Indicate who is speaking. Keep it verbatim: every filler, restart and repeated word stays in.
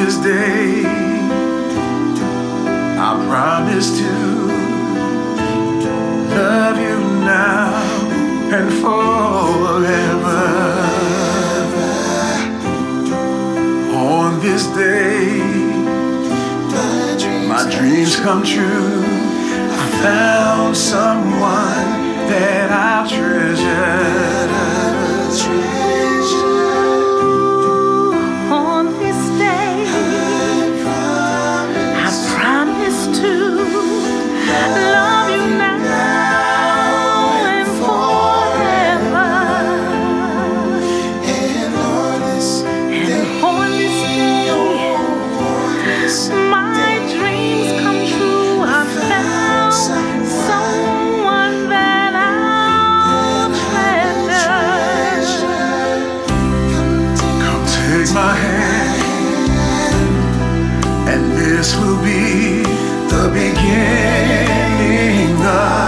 Speaker 1: this day, I promise to love you now and forever. On this day, my dreams come true. I found someone that I'll treasure.
Speaker 2: On this day, I promise to love you now and forever. And on this day, my dreams come true. I found someone that I'll treasure.
Speaker 1: Come take my hand, and this will be the beginning of